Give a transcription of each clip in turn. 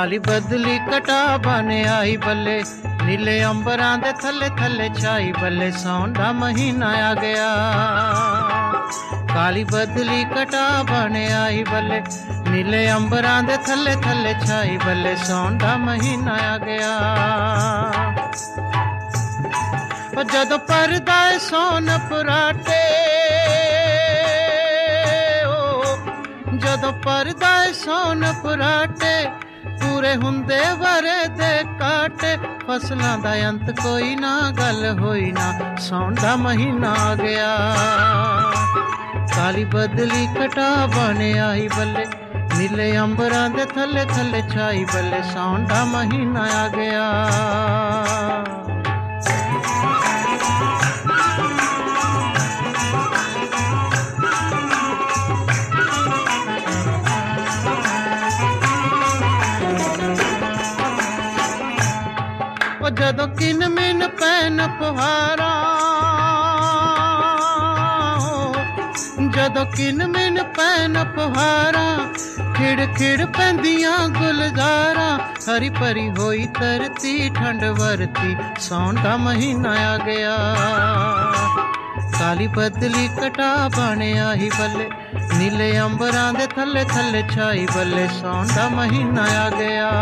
काली बदली कटा बन आई बल्ले, नीले अंबरां दे थल्ले थल्ले छाई बल्ले, सौन दा महीना आ गया। काली बदली कटा बन आई बल्ले, नीले अंबरां दे थल्ले थल्ले छाई बल्ले, सौन दा महीना आ गया। जदों परदा सोन पराटे, जदों परदा सोन पराटे, पूरे हुंदे वरे दे काटे, फसलां दा अंत कोई ना, गल होई ना, सौन दा महीना आ गया। काली बदली कटा बन आई बल्ले, नीले अंबरां दे थल्ले थल्ले छाई बल्ले, सौन दा महीना आ गया। जदों किन मिन पैन पुहारा, जदों किन मिन पैन पुहारा, खिड़ खिड़ पैंदियां गुलजारा, हरी भरी होई धरती ठंड वरती, सौन दा महीना आ गया। काली बदली कटा बन आई बल्ले, नीले अंबरां दे थल्ले थल्ले छाई बल्ले, सौन दा महीना आ गया।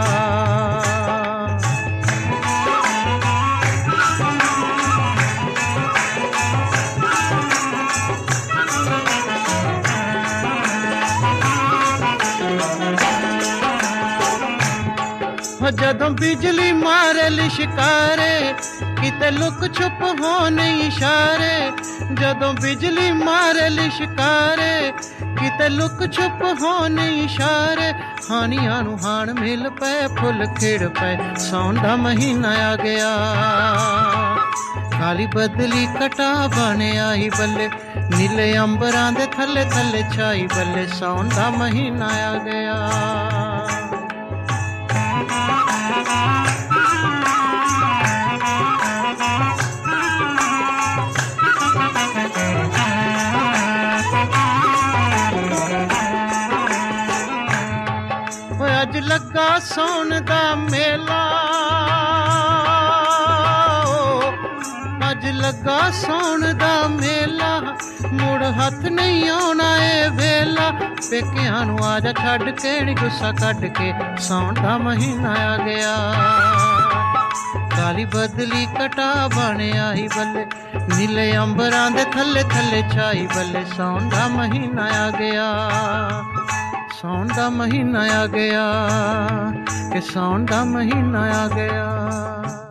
जदों बिजली मारे लिशकारे, किते लुक छुप होने इशारे, जदों बिजली मारे लिशकारे, किते लुक छुप होने इशारे, हानियां नूं हाण मिल पे, फुल खिड़ पे, सौन दा महीना आ गया। काली बदली कटा बन आई बल्ले, नीले अंबरां दे थल्ले थल्ले छाई बल्ले, सौन दा महीना आ गया। अज लगा सौन दा मेला, अज लगा सौन दा मेला, मुड़ हथ नहीं आना ए वेला, पेकियां नूं आजा छड्ड के नी गुस्सा कढ के, सौन दा महीना आ गया। काली बदली कटा बन आई बल्ले, नीले अंबरां दे थल्ले थल्ले छाई बल्ले, सौन दा महीना आ गया। सौन दा महीना आ गया, कि सौन दा महीना आ गया।